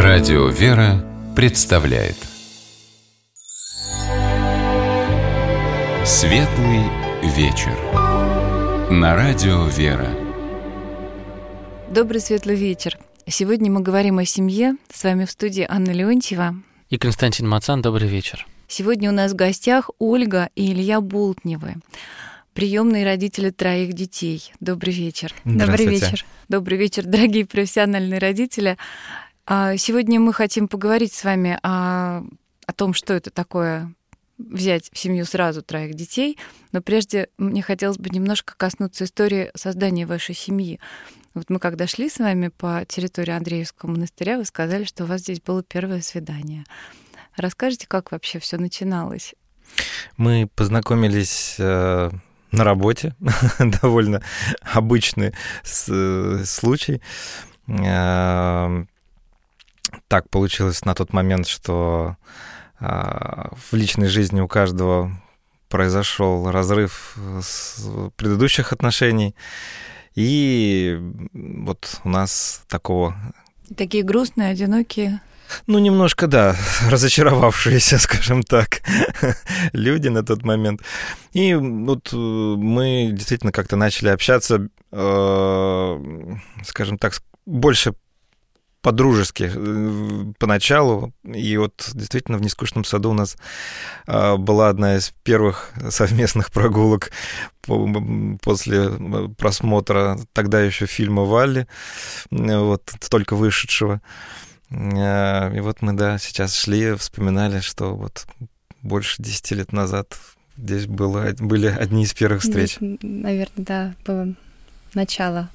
Радио «Вера» представляет Светлый вечер на Радио «Вера». Добрый светлый вечер. Сегодня мы говорим о семье. С вами в студии Анна Леонтьева и Константин Мацан. Добрый вечер. Сегодня у нас в гостях Ольга и Илья Болтневы, приемные родители 3 детей. Добрый вечер. Добрый вечер. Добрый вечер, дорогие профессиональные родители. Сегодня мы хотим поговорить с вами о том, что это такое взять в семью сразу 3 детей. Но прежде мне хотелось бы немножко коснуться истории создания вашей семьи. Вот мы когда шли с вами по территории Андреевского монастыря, вы сказали, что у вас здесь было первое свидание. Расскажите, как вообще все начиналось? Мы познакомились на работе, довольно обычный случай. Так получилось на тот момент, что в личной жизни у каждого произошел разрыв с предыдущих отношений. И вот у нас Такие грустные, одинокие. Немножко, да, разочаровавшиеся, скажем так, люди на тот момент. И вот мы действительно как-то начали общаться, скажем так, больше по-дружески поначалу. И вот действительно в «Нескучном саду» у нас была одна из первых совместных прогулок после просмотра тогда еще фильма «Валли», вот, только вышедшего. И вот мы, сейчас шли, вспоминали, что вот больше 10 лет назад здесь были одни из первых встреч. Наверное, было начало.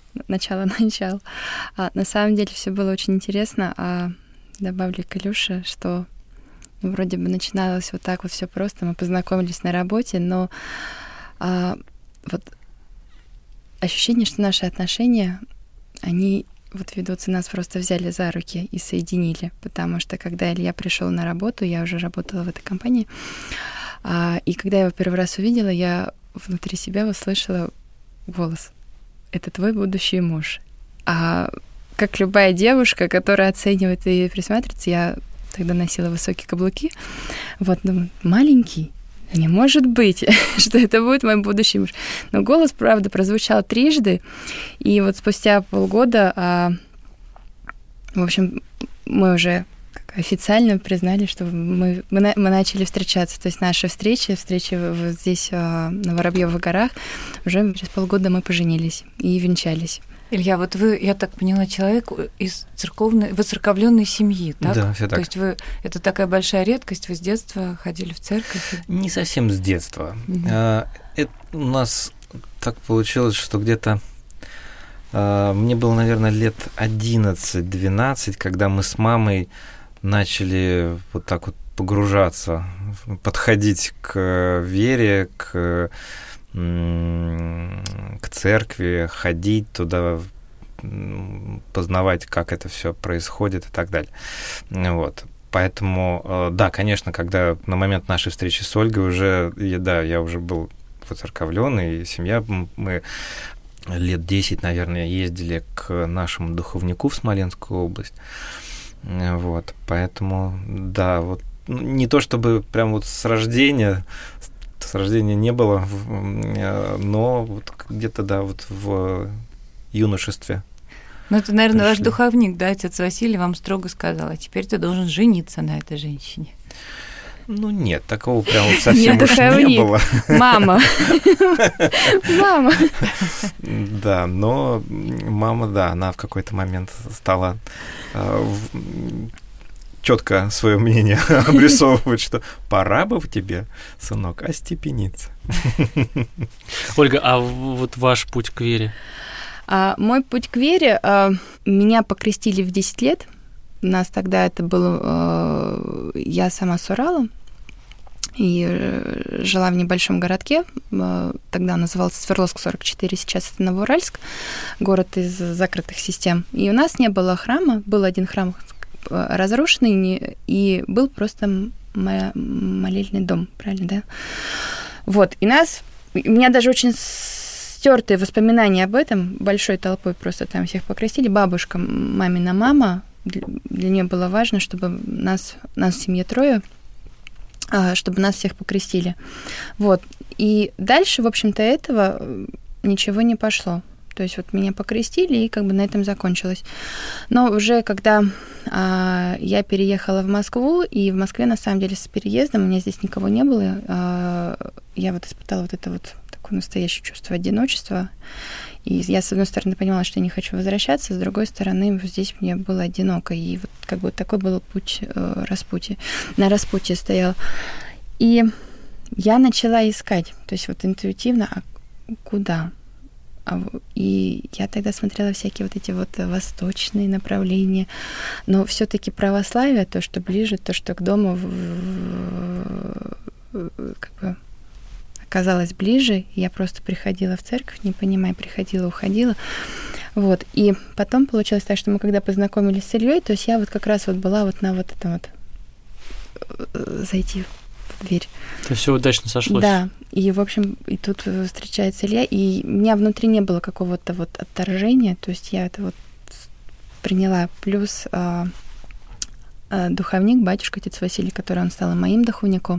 На самом деле все было очень интересно. Добавлю к Илюше, что вроде бы начиналось вот так вот все просто. Мы познакомились на работе, но вот ощущение, что наши отношения, они вот ведутся, нас просто взяли за руки и соединили, потому что когда Илья пришел на работу, я уже работала в этой компании, и когда я его первый раз увидела, я внутри себя услышала голос: «Это твой будущий муж». А как любая девушка, которая оценивает и присматривается, я тогда носила высокие каблуки, вот, думаю, маленький, не может быть, что это будет мой будущий муж. Но голос, правда, прозвучал трижды, и вот спустя полгода, в общем, мы уже официально признали, что мы начали встречаться. То есть наши встречи вот здесь, на Воробьёвых горах, уже через полгода мы поженились и венчались. Илья, вот вы, я так поняла, человек из воцерковленной семьи, так? Да, все так. То есть это такая большая редкость, вы с детства ходили в церковь? Не совсем с детства. Это у нас так получилось, что где-то мне было, наверное, лет 11-12, когда мы с мамой начали вот так вот погружаться, подходить к вере, к церкви, ходить туда, познавать, как это все происходит и так далее. Вот. Поэтому, да, конечно, когда на момент нашей встречи с Ольгой я уже был воцерковлён, и семья, мы лет 10, наверное, ездили к нашему духовнику в Смоленскую область. Вот, поэтому, да, вот не то чтобы прям вот с рождения не было, но вот где-то, да, вот в юношестве. Ну, это, наверное, ваш духовник, да, отец Василий вам строго сказал: а теперь ты должен жениться на этой женщине. Нет, такого прям вот совсем уж не было. Мама. Да, но мама, да, она в какой-то момент стала четко свое мнение обрисовывать, что пора бы в тебе, сынок, остепениться. Ольга, а вот ваш путь к вере? Мой путь к вере, меня покрестили в 10 лет. У нас тогда это было... Я сама с Урала и жила в небольшом городке. Тогда назывался Свердловск 44, сейчас это Новоуральск, город из закрытых систем. И у нас не было храма, был один храм разрушенный, и был просто молельный дом, правильно, да? Вот, и у меня даже очень стертые воспоминания об этом, большой толпой просто там всех покрестили. Бабушка, мамина мама, для нее было важно, чтобы нас в семье 3, чтобы нас всех покрестили. Вот. И дальше, в общем-то, этого ничего не пошло. То есть вот меня покрестили, и как бы на этом закончилось. Но уже когда я переехала в Москву, и в Москве, на самом деле, с переездом у меня здесь никого не было, я вот испытала вот это вот такое настоящее чувство одиночества. И я, с одной стороны, понимала, что я не хочу возвращаться, с другой стороны, здесь мне было одиноко. И вот как бы такой был путь распутья. На распутье стоял. И я начала искать, то есть вот интуитивно, а куда? И я тогда смотрела всякие вот эти вот восточные направления, но все-таки православие, то, что ближе, то, что к дому как бы оказалось ближе. Я просто приходила в церковь, не понимая, приходила, уходила. Вот. И потом получилось так, что мы когда познакомились с Ильей, то есть я вот как раз вот была вот на вот этом вот зайти в дверь. Это все удачно сошлось. Да. И, в общем, и тут встречается Илья, и у меня внутри не было какого-то вот отторжения, то есть я это вот приняла. Плюс духовник, батюшка, отец Василий, который он стал моим духовником,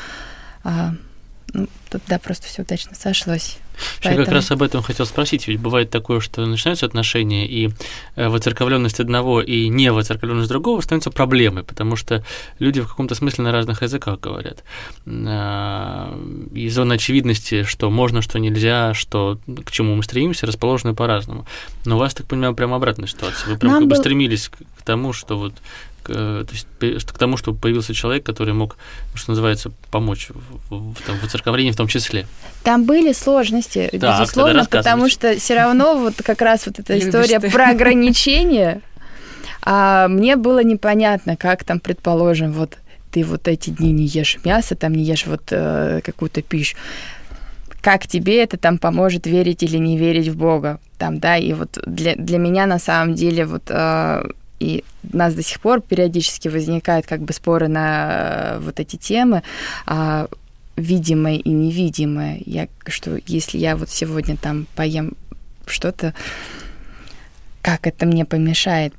тут, да, просто все удачно сошлось. Я как раз об этом хотел спросить, ведь бывает такое, что начинаются отношения, и воцерковленность одного и не воцерковленность другого становится проблемой, потому что люди в каком-то смысле на разных языках говорят. И зона очевидности, что можно, что нельзя, что к чему мы стремимся, расположены по-разному. Но у вас, так понимаю, прямо обратная ситуация. Вы прям как бы стремились к тому, что вот то есть к тому, чтобы появился человек, который мог, что называется, помочь в воцерковлении в том числе. Там были сложности, да, безусловно, потому что все равно вот как раз вот эта история про ограничения, мне было непонятно, как там, предположим, вот ты вот эти дни не ешь мясо, там не ешь вот какую-то пищу. Как тебе это там поможет верить или не верить в Бога? Там, да, и вот для меня на самом деле вот... И у нас до сих пор периодически возникают как бы споры на вот эти темы, видимое и невидимое. Что если я вот сегодня там поем что-то, как это мне помешает?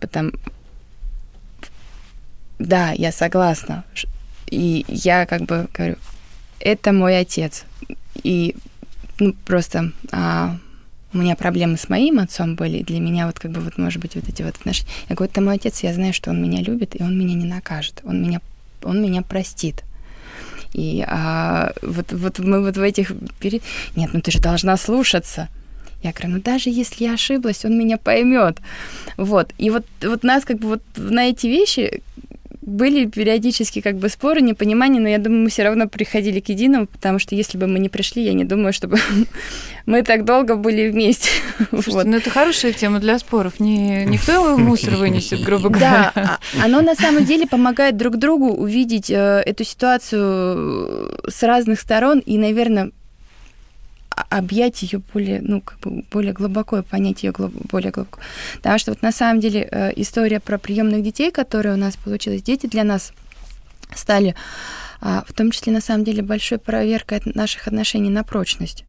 Да, я согласна. И я как бы говорю, это мой отец. И просто... У меня проблемы с моим отцом были, и для меня вот как бы вот, может быть, вот эти вот отношения. Я говорю, это мой отец, я знаю, что он меня любит, и он меня не накажет, он меня простит. И вот мы вот в этих... Нет, ты же должна слушаться. Я говорю, даже если я ошиблась, он меня поймет. Вот. И вот нас как бы вот на эти вещи были периодически как бы споры, непонимания, но я думаю, мы все равно приходили к единому, потому что если бы мы не пришли, я не думаю, чтобы мы так долго были вместе. Слушайте, это хорошая тема для споров. Никто мусор вынесет, грубо говоря. Да, оно на самом деле помогает друг другу увидеть эту ситуацию с разных сторон и, наверное, объять ее более глубоко и понять ее более глубоко. Потому что вот на самом деле история про приемных детей, которая у нас получилась, дети для нас стали в том числе на самом деле большой проверкой наших отношений на прочность.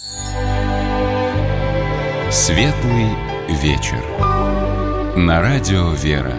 Светлый вечер. На радио «Вера».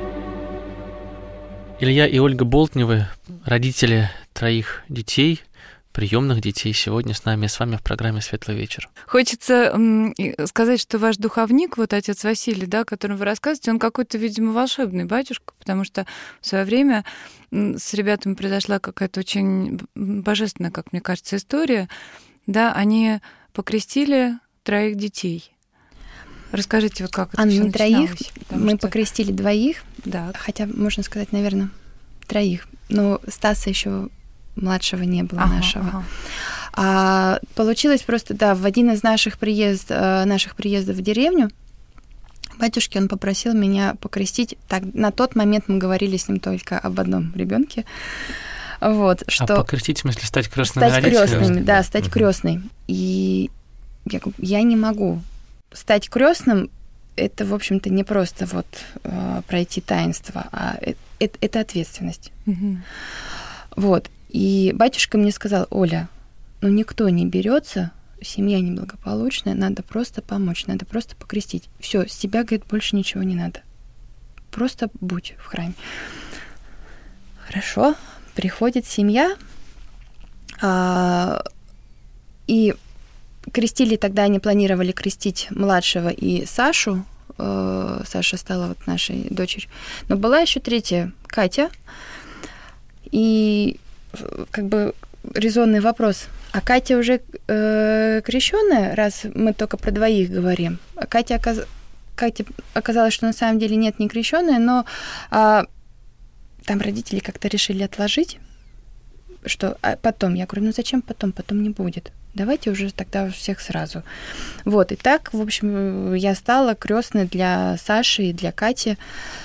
Илья и Ольга Болтневы, родители 3 детей, приемных детей, сегодня с нами и с вами в программе «Светлый вечер». Хочется сказать, что ваш духовник, вот отец Василий, да, о котором вы рассказываете, он какой-то, видимо, волшебный батюшка, потому что в свое время с ребятами произошла какая-то очень божественная, как мне кажется, история. Да, они покрестили 3 детей. Расскажите, вот как это всё не 3, мы что... покрестили 2, да. Хотя, можно сказать, наверное, 3. Но Стаса еще младшего не было нашего. Получилось просто, да, в один из наших приездов в деревню батюшки, он попросил меня покрестить. Так, на тот момент мы говорили с ним только об одном ребенке. Вот, что... покрестить, в смысле, стать крестными родителями? Стать крестными, да, стать крестной. И я говорю, я не могу. Стать крестным это, в общем-то, не просто вот пройти таинство, а это ответственность. Mm-hmm. Вот. И батюшка мне сказал, Оля, никто не берется, семья неблагополучная, надо просто помочь, надо просто покрестить. Все, с тебя, говорит, больше ничего не надо. просто будь в храме. Хорошо, приходит семья, и крестили тогда, они планировали крестить младшего и Сашу. Саша стала вот нашей дочерью. Но была еще третья, Катя. И как бы резонный вопрос. А Катя уже крещенная, раз мы только про двоих говорим. А Катя оказалось, что на самом деле нет, не крещенная, но там родители как-то решили отложить, что потом. Я говорю, ну зачем потом? Потом не будет. Давайте уже тогда всех сразу. Вот, и так, в общем, я стала крестной для Саши и для Кати.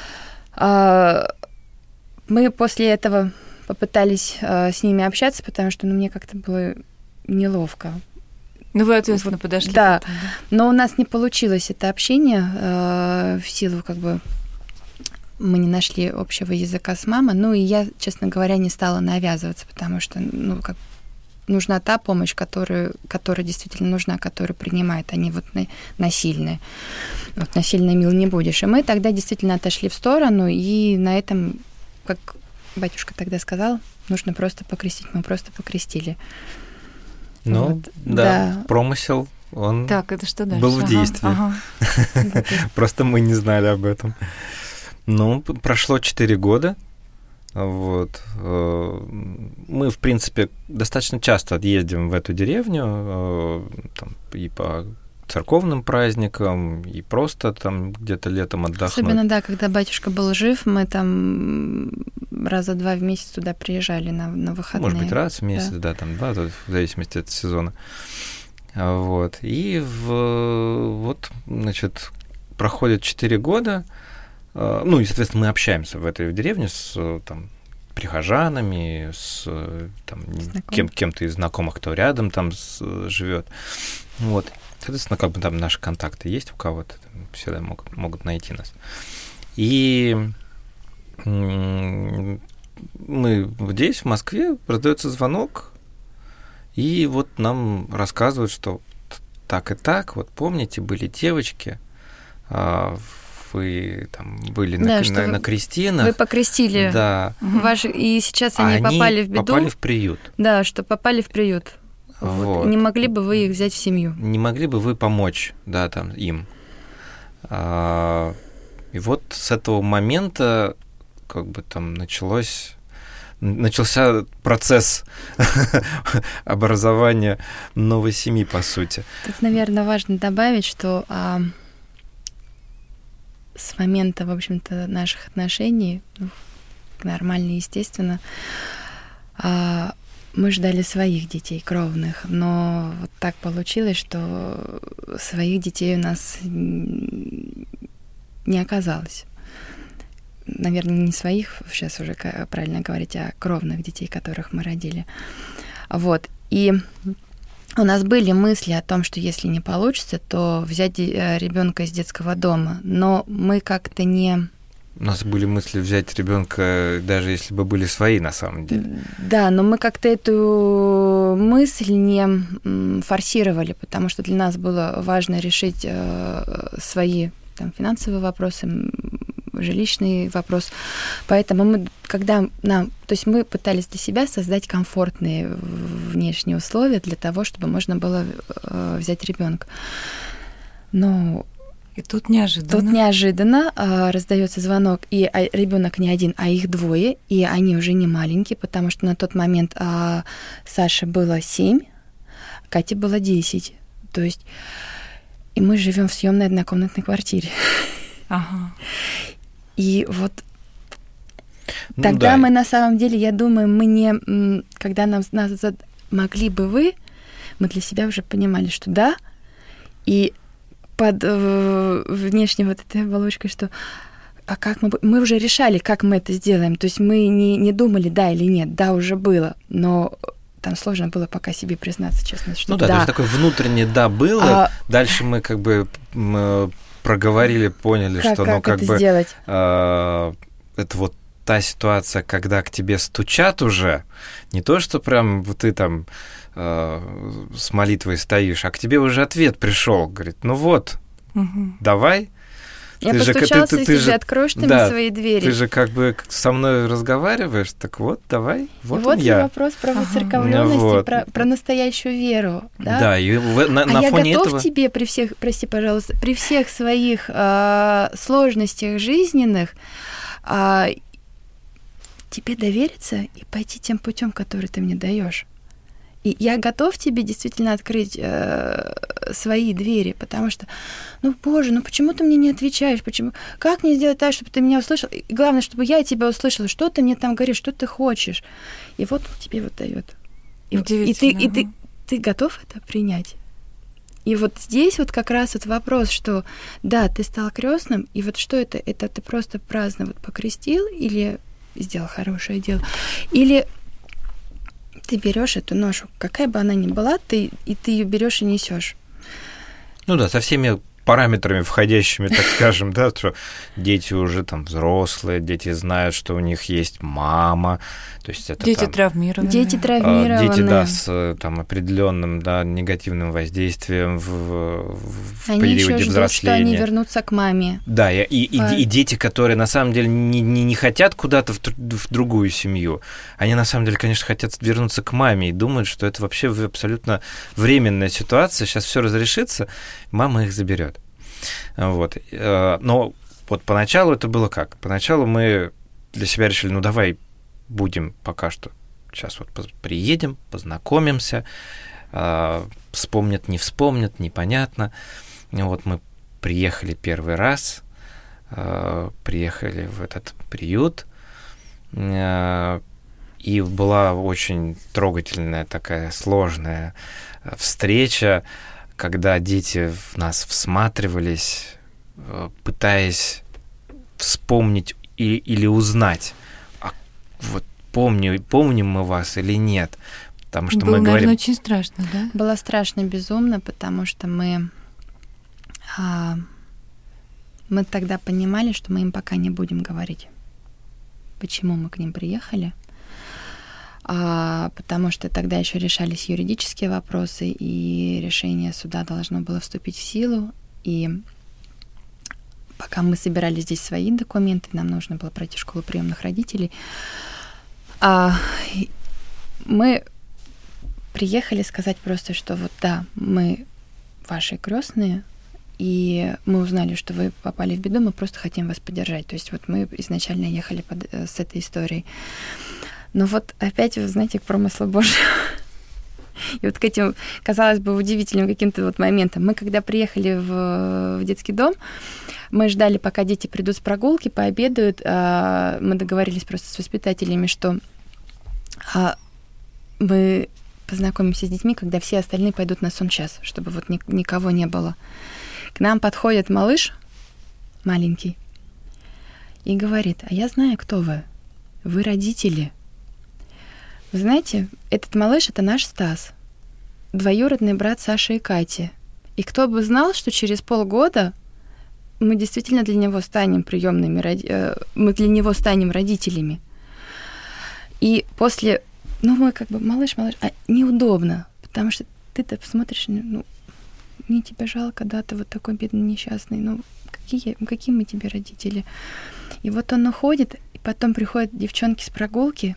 Мы после этого попытались с ними общаться, потому что мне как-то было неловко. Ну, вы ответственно подошли. Да, потом, да, но у нас не получилось это общение в силу как бы мы не нашли общего языка с мамой. Ну, и я, честно говоря, не стала навязываться, потому что, ну, как нужна та помощь, которая действительно нужна, которую принимает, а не вот насильная. Вот насильно мил не будешь. И мы тогда действительно отошли в сторону, и на этом, как батюшка тогда сказал, нужно просто покрестить. Мы просто покрестили. Ну, вот. да, промысел, он так, это что дальше? был в действии. Просто мы не знали об этом. Ну, прошло 4 года. Вот. Мы, в принципе, достаточно часто ездим в эту деревню, там, и по церковным праздникам, и просто там где-то летом отдохнуть. Особенно, да, когда батюшка был жив, мы там раза 2 в месяц туда приезжали на выходные. Может быть, раз в месяц, да, там 2, в зависимости от сезона. Вот. И вот, значит, проходит 4 года. Ну, и, соответственно, мы общаемся в этой деревне с там, прихожанами, с там, кем-то из знакомых, кто рядом там живет. Вот. Соответственно, как бы там наши контакты есть у кого-то, всегда могут найти нас. И мы здесь, в Москве, раздается звонок, и вот нам рассказывают, что так и так, вот помните, были девочки, вы там были на крестинах. Вы покрестили. Да. И сейчас они попали в беду. Попали в приют. Да, что попали в приют. Вот. Не могли бы вы их взять в семью? Не могли бы вы помочь, да, там, им? И вот с этого момента как бы там начался процесс образования новой семьи, по сути. Тут, наверное, важно добавить, что с момента, в общем-то, наших отношений, нормально, естественно, мы ждали своих детей, кровных, но вот так получилось, что своих детей у нас не оказалось. Наверное, не своих, сейчас уже правильно говорить, а кровных детей, которых мы родили. Вот. И у нас были мысли о том, что если не получится, то взять ребенка из детского дома, но мы как-то не... У нас были мысли взять ребенка, даже если бы были свои, на самом деле. Да, но мы как-то эту мысль не форсировали, потому что для нас было важно решить свои там, финансовые вопросы, жилищный вопрос. Поэтому мы, когда то есть мы пытались для себя создать комфортные внешние условия для того, чтобы можно было взять ребенка. Но и тут неожиданно раздается звонок, и ребенок не один, а их 2, и они уже не маленькие, потому что на тот момент Саше было 7, Кате было 10. То есть и мы живем в съемной однокомнатной квартире. Ага. И вот тогда мы на самом деле, я думаю, мы не, когда нас могли бы вы, мы для себя уже понимали, что да, и под внешней вот этой оболочкой, что как мы уже решали, как мы это сделаем, то есть мы не думали, да или нет, да, уже было, но там сложно было пока себе признаться, честно, что да. Ну да, то есть такое внутреннее «да» было, дальше мы как бы проговорили, поняли, что как как это бы сделать? Это вот та ситуация, когда к тебе стучат уже, не то, что прям ты там с молитвой стоишь, а к тебе уже ответ пришел, говорит, ну вот, давай, Я постучался, и ты же откроешь ты мне свои двери. Ты же как бы со мной разговариваешь, так вот, давай, вот он я. Вот вопрос про воцерковленность и про настоящую веру. Да, да, и на фоне я готов этого... тебе при всех, прости, пожалуйста, при всех своих сложностях жизненных тебе довериться и пойти тем путем, который ты мне даешь. И я готов тебе действительно открыть свои двери, потому что, Боже, почему ты мне не отвечаешь? Почему? Как мне сделать так, чтобы ты меня услышал? И главное, чтобы я тебя услышала. Что ты мне там говоришь, что ты хочешь? И вот он тебе вот дает. И ты готов это принять? И вот здесь вот как раз вот вопрос, что да, ты стал крестным, и вот что это? Это ты просто праздно вот покрестил или сделал хорошее дело? Или ты берешь эту ношу, какая бы она ни была, ты ее берешь и несешь. Ну да, со всеми параметрами входящими, так скажем, да, что дети уже там взрослые, дети знают, что у них есть мама, то есть это дети там, травмированные. Дети травмированные. Дети, да, с там определенным, да, негативным воздействием в периоде взросления. Ждут, что они вернутся к маме. Да, и дети, которые на самом деле не хотят куда-то в другую семью, они на самом деле, конечно, хотят вернуться к маме и думают, что это вообще абсолютно временная ситуация, сейчас все разрешится, мама их заберет. Вот. Но вот поначалу это было как? Поначалу мы для себя решили, давай будем пока что сейчас вот приедем, познакомимся, вспомнят, не вспомнят, непонятно. Вот мы приехали первый раз, приехали в этот приют, и была очень трогательная такая сложная встреча, когда дети в нас всматривались, пытаясь вспомнить или узнать, вот помним мы вас или нет. Потому что было, мы говорим... наверное, очень страшно, да? Было страшно, безумно, потому что мы тогда понимали, что мы им пока не будем говорить, почему мы к ним приехали. Потому что тогда еще решались юридические вопросы, и решение суда должно было вступить в силу. И пока мы собирали здесь свои документы, нам нужно было пройти школу приемных родителей, мы приехали сказать просто, что вот да, мы ваши крестные, и мы узнали, что вы попали в беду, мы просто хотим вас поддержать. То есть вот мы изначально ехали с этой историей. Но вот опять, вы знаете, к промыслу Божьему. И вот к этим, казалось бы, удивительным каким-то вот моментам. Мы, когда приехали в детский дом, мы ждали, пока дети придут с прогулки, пообедают. Мы договорились просто с воспитателями, что мы познакомимся с детьми, когда все остальные пойдут на сон-час, чтобы вот никого не было. К нам подходит малыш маленький и говорит: а я знаю, кто вы. Вы родители. Вы знаете, этот малыш — это наш Стас, двоюродный брат Саши и Кати. И кто бы знал, что через полгода мы действительно для него станем мы для него станем родителями. И после, мы как бы малыш, неудобно, потому что ты-то посмотришь, мне тебя жалко, да, ты вот такой бедный, несчастный, какие мы тебе родители? И вот он уходит, и потом приходят девчонки с прогулки.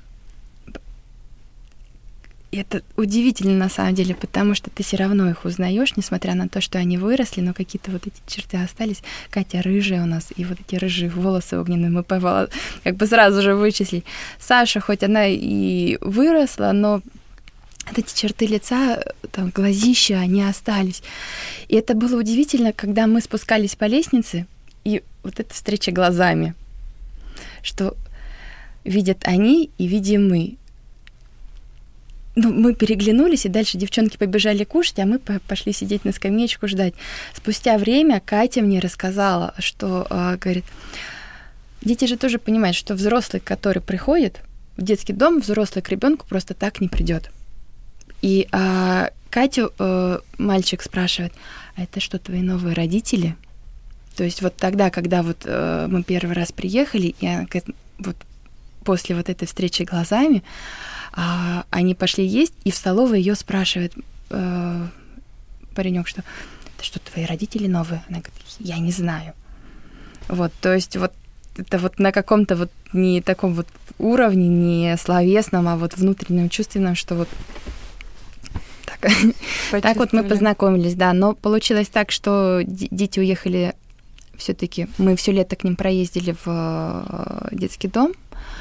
И это удивительно на самом деле, потому что ты все равно их узнаешь, несмотря на то, что они выросли, но какие-то вот эти черты остались. Катя рыжая у нас, и вот эти рыжие волосы огненные мы как бы сразу же вычислили. Саша, хоть она и выросла, но вот эти черты лица, там, глазища, они остались. И это было удивительно, когда мы спускались по лестнице, и вот эта встреча глазами, что видят они и видим мы. Мы переглянулись, и дальше девчонки побежали кушать, а мы пошли сидеть на скамеечку ждать. Спустя время Катя мне рассказала, что, говорит, дети же тоже понимают, что взрослый, который приходит в детский дом, взрослый к ребенку просто так не придет. И Катю мальчик спрашивает: а это что, твои новые родители? То есть вот тогда, когда вот мы первый раз приехали, и она, вот после вот этой встречи глазами, они пошли есть, и в столовой ее спрашивает паренек, что это что, твои родители новые? Она говорит: я не знаю. Вот, то есть вот это вот на каком-то вот не таком вот уровне, не словесном, а вот внутреннем, чувственном, что вот так вот мы познакомились, да. Но получилось так, что дети уехали все-таки. Мы все лето к ним проездили в детский дом.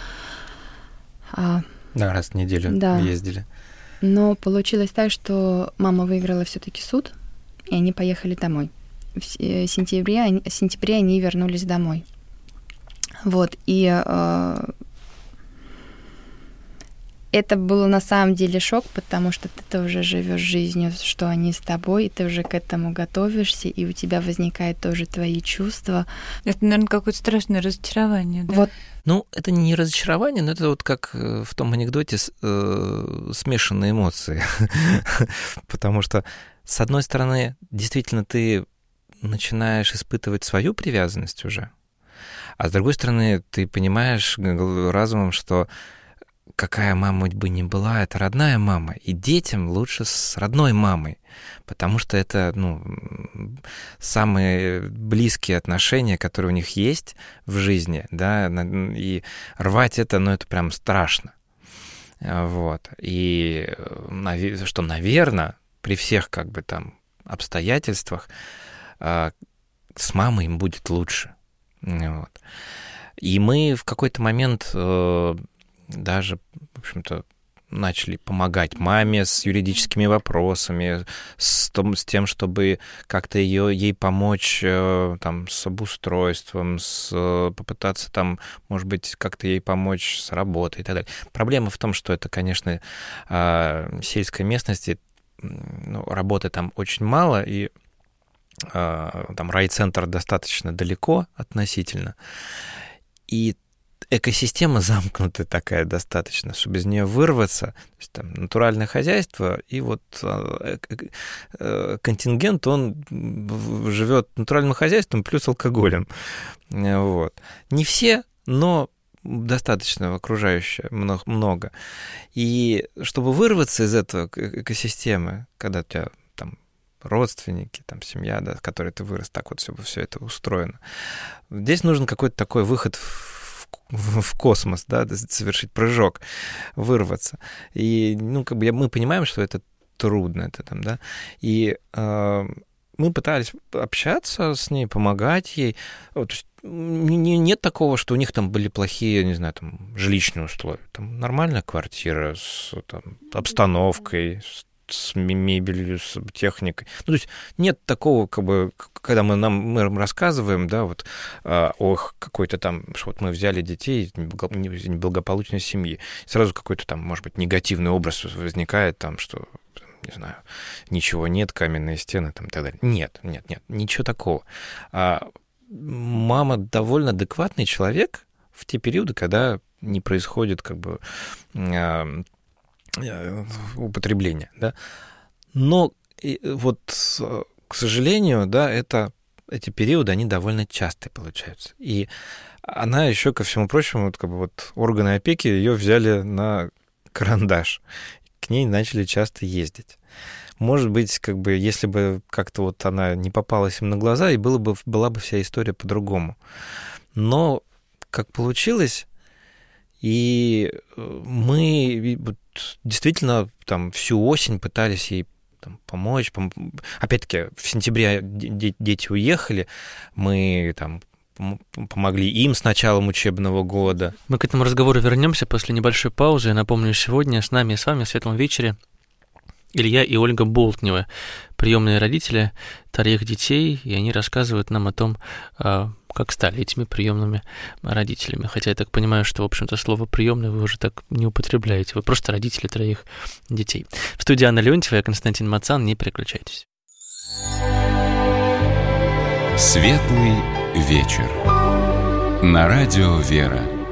Да, раз в неделю ездили. Но получилось так, что мама выиграла все-таки суд, и они поехали домой. В сентябре они вернулись домой. Вот, и это было на самом деле шок, потому что ты уже живешь жизнью, что они с тобой, и ты уже к этому готовишься, и у тебя возникают тоже твои чувства. Это, наверное, какое-то страшное разочарование, да? Вот. Ну, это не разочарование, но это вот как в том анекдоте смешанные эмоции. Потому что, с одной стороны, действительно, ты начинаешь испытывать свою привязанность уже, а с другой стороны, ты понимаешь разумом, что какая мама бы ни была, это родная мама, и детям лучше с родной мамой, потому что это, самые близкие отношения, которые у них есть в жизни, да, и рвать это, это прям страшно. Вот. И что, наверное, при всех обстоятельствах с мамой им будет лучше. Вот. И мы в какой-то момент даже, в общем-то, начали помогать маме с юридическими вопросами, с тем, чтобы как-то ей помочь с обустройством, попытаться может быть, как-то ей помочь с работой и так далее. Проблема в том, что это, конечно, сельской местности, работы там очень мало, и райцентр достаточно далеко относительно, и экосистема замкнутая такая достаточно, чтобы из нее вырваться. То есть, натуральное хозяйство, и вот контингент, он живет натуральным хозяйством плюс алкоголем. Вот. Не все, но достаточно окружающее много. И чтобы вырваться из этого экосистемы, когда у тебя родственники, семья, да, с которой ты вырос, так вот все это устроено. Здесь нужен какой-то такой выход в космос, да, совершить прыжок, вырваться. И, мы понимаем, что это трудно, да, и мы пытались общаться с ней, помогать ей. То есть нет такого, что у них были плохие, не знаю, жилищные условия. Нормальная квартира с обстановкой, с мебелью, с техникой. То есть нет такого, когда мы рассказываем, да, вот о какой-то что вот мы взяли детей из неблагополучной семьи, сразу какой-то может быть, негативный образ возникает, что, не знаю, ничего нет, каменные стены, и так далее. Нет, ничего такого. Мама довольно адекватный человек в те периоды, когда не происходит употребления, да. Но вот, к сожалению, да, эти периоды, они довольно частые получаются. И она еще, ко всему прочему, органы опеки ее взяли на карандаш. К ней начали часто ездить. Может быть, если бы как-то она не попалась им на глаза, и была бы вся история по-другому. Но как получилось, и мы действительно всю осень пытались ей помочь. Опять-таки, в сентябре дети уехали, мы помогли им с началом учебного года. Мы к этому разговору вернемся после небольшой паузы. Я напомню, сегодня с нами и с вами в «Светлом вечере» Илья и Ольга Болтневы, приемные родители 3 детей, и они рассказывают нам о том, как стали этими приемными родителями. Хотя я так понимаю, что, в общем-то, слово «приемный» вы уже так не употребляете. Вы просто родители 3 детей. В студии Анна Леонтьева, я Константин Мацан. Не переключайтесь. Светлый вечер. На радио «Вера».